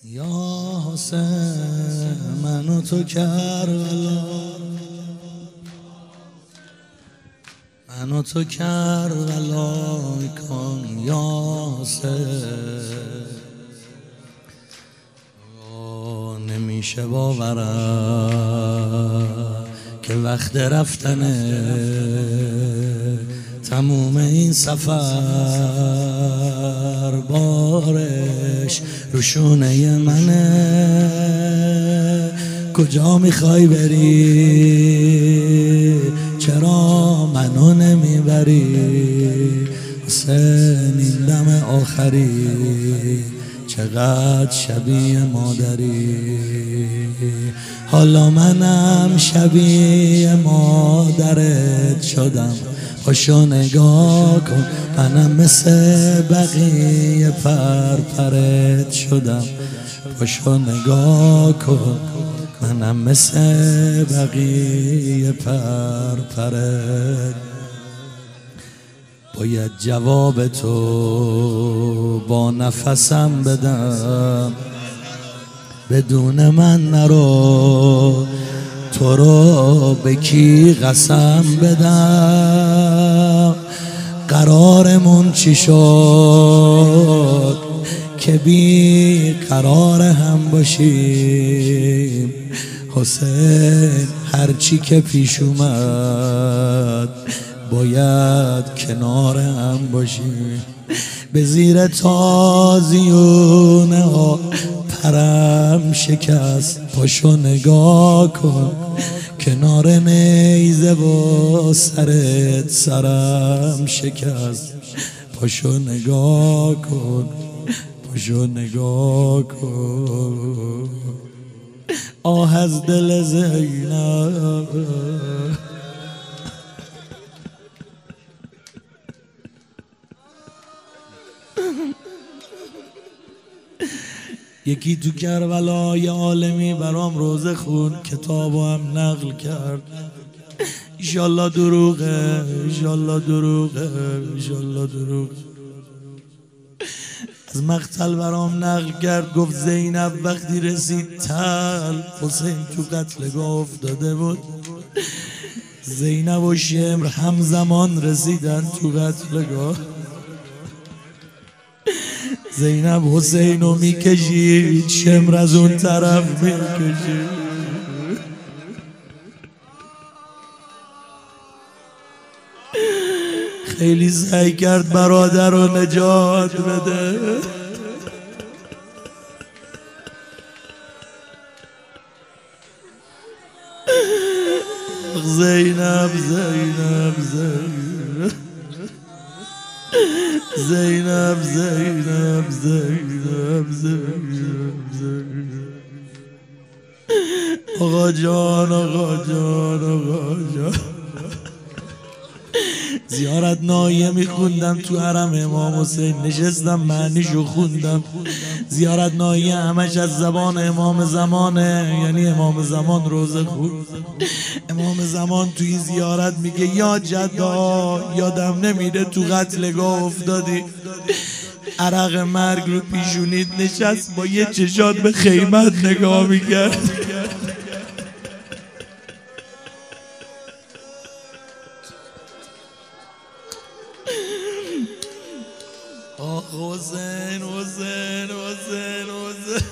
یا حسین منو تو کربلا، منو تو کربلا کن یا حسین. نمیشه باورم که وقت رفتنه، تموم این سفر بارش روشونه منه. کجا میخوای بری؟ چرا منو نمیبری؟ حسین این دم آخری چقدر شبیه مادری. حالا منم شبیه مادرت شدم، پاشو نگاه کن منم مثل بقیه پرپرت شدم. پاشو نگاه کن منم مثل بقیه پرپرت. باید جواب تو با نفسم بدم، بدون من نرو. تو رو به کی قسم بدم؟ قرارمون چی شد که بی قرار هم باشیم؟ حسین هرچی که پیش اومد باید کنار هم باشیم. به زیر تازیونه ها پرم شکست، پاشو نگاه کن کنار نیزه و سرت سرم شکست. پاشو نگاه کن، پاشو نگاه کن. آه از دل زینب یکی تو کربلا یه عالمی برام روزه خون، کتابو هم نقل کرد. ایشالله دروغه، ایشالله دروغه، ایشالله دروغه. از مقتل برام نقل کرد، گفت زینب وقتی رسید تل، حسین تو قتلگاه افتاده بود. زینب و شمر همزمان رسیدن تو قتلگاه. زینب حسینو میکشید، شمر از اون طرف میکشید. خیلی سعی کرد برادر رو نجات بده. زینب زینب زینب زینب زینب زینب زینب. آقا جان آقا جان آقا جان. زیارت نایه میخوندم تو حرم امام حسین، نشستم معنیشو خوندم. زیارت نایه همش از زبان امام زمانه، یعنی امام زمان روزه خون. امام زمان توی زیارت میگه یا جدا یادم نمیره تو قتلگاه افتادی، عرق مرگ رو پیشونید نشست با یه چشات به خیمت نگاه میکرد. آه حسین حسین حسین حسین.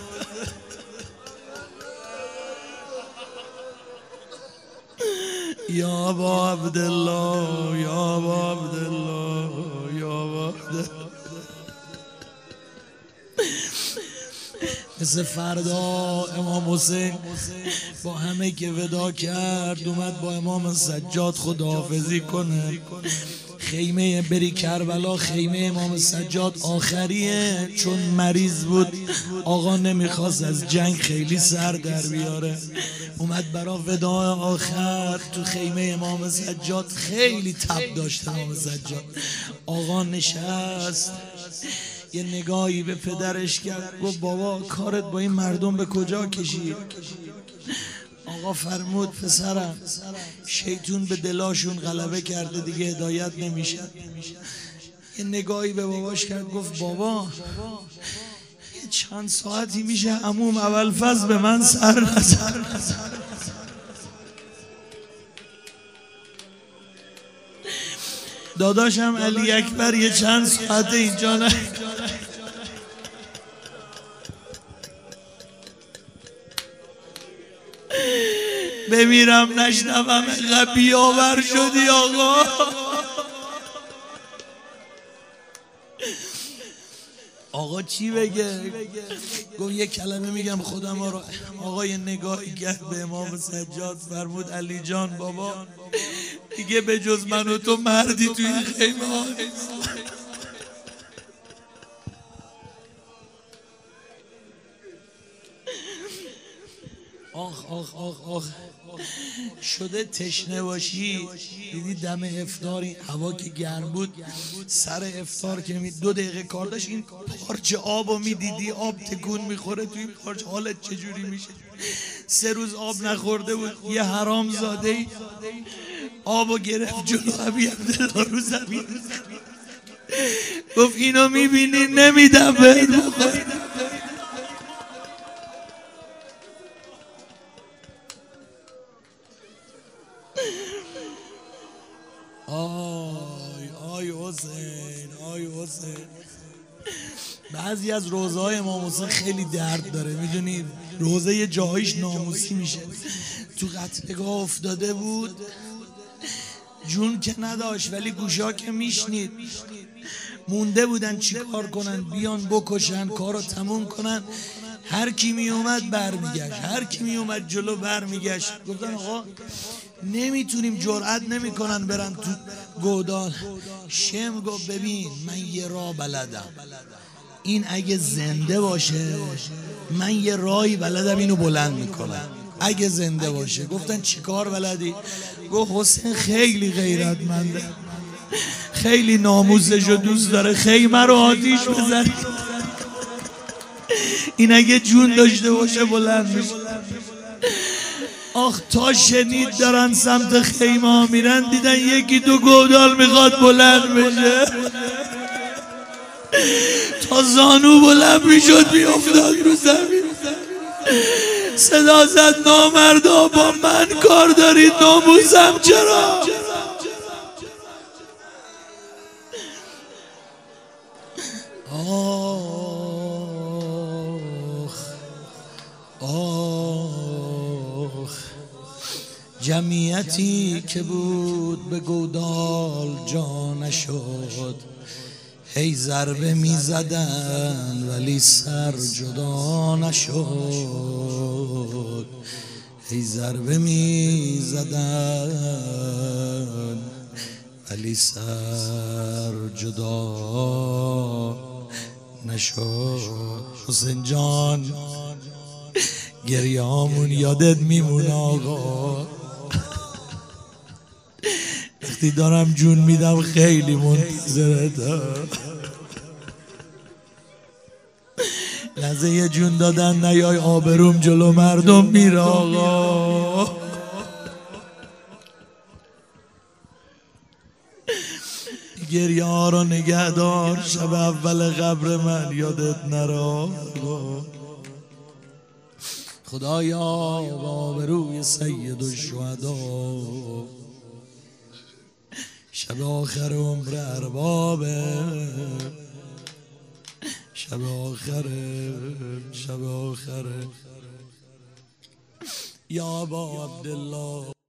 یا با عبدالله یا با عبدالله یا با عبدالله. مثل فردا امام حسین با همه که ودا کرد اومد با امام سجاد خداحافظی کنه. خیمه بری کربلا، خیمه امام سجاد آخریه، چون مریض بود آقا نمیخواست از جنگ خیلی سر در بیاره. اومد برا وداع آخر تو خیمه امام سجاد. خیلی تب داشت امام سجاد. آقا نشست یه نگاهی به پدرش کرد، گفت بابا کارت با این مردم به کجا کشید؟ آقا فرمود پسرم شیطون به دلاشون غلبه کرده دیگه هدایت نمیشه. یه نگاهی به باباش کرد گفت بابا یه چند ساعتی میشه عموم ابوالفضل به من سر نزن. داداشم علی اکبر یه چند ساعته اینجا نه. بمیرم نشنوم انقدر بیاور شدی آقا. آقا چی بگه؟ گفت یه کلمه میگم خودم رو. آقا یه نگاهی کرد به امام سجاد فرمود علی جان بابا دیگه به جز من و تو مردی توی این خیمه ها. آخ آخ آخ آخ شده تشنه باشی. دیدی دم افطاری هوا که گرم بود سر افطار که 2 دقیقه کار داشت این پارچه آب رو میدیدی آب تکون میخوره توی این پارچه حالت چجوری میشه؟ 3 روز آب نخورده بود یه حرام زاده ای آب رو گرفت جلو ابی عبدالله رو زمین گفت اینو میبینی نمیدم بهت بخوری. آی حسین آی حسین. بعضی از روزه های امام حسین خیلی درد داره میدونید. روزه یه جایش ناموسی میشه. تو قتلگاه افتاده بود جون که نداشت ولی گوشا که میشنید. مونده بودن چی کار کنن بیان بکشن کارو تموم کنن. هر کی می اومد برمیگشت هر کی می اومد جلو برمیگشت. گفتن آقا نمیتونیم جرئت نمیکنن برن تو گودال. شم گفت ببین من یه راه بلدم این اگه زنده باشه من یه راهی بلدم اینو بلند میکنم اگه زنده باشه. گفتن چیکار بلدی؟ گفت حسین خیلی غیرتمنده خیلی ناموسشو دوست داره خیمه رو آتیش بزنی این اگه جون داشته باشه بلند میشه. آخ تا شنید دارن سمت خیمه ها میرن دیدن 1-2 گودال میخواد بلند بشه. تا زانو بلند میشد میافتاد رو زمین. صدا زد نامردا با من کار دارید ناموسم چرا؟ جمعیتی که بود به گودال جا نشد هی ضربه می زدن ولی سر جدا نشد. هی ضربه می زدن ولی سر جدا نشد. حسین جان گریه‌هامون یادت میمونه آقا. وقتی دارم جون میدم خیلی منتظرتم. لحظه یه جون دادن نیای آبروم جلو مردم میره آقا. گریه ها رو نگه دار شب اول قبر من یادت نره. خدایا با آبروی سید الشهدا شب آخر عمر اربابه شب آخره یا ابا عبدالله.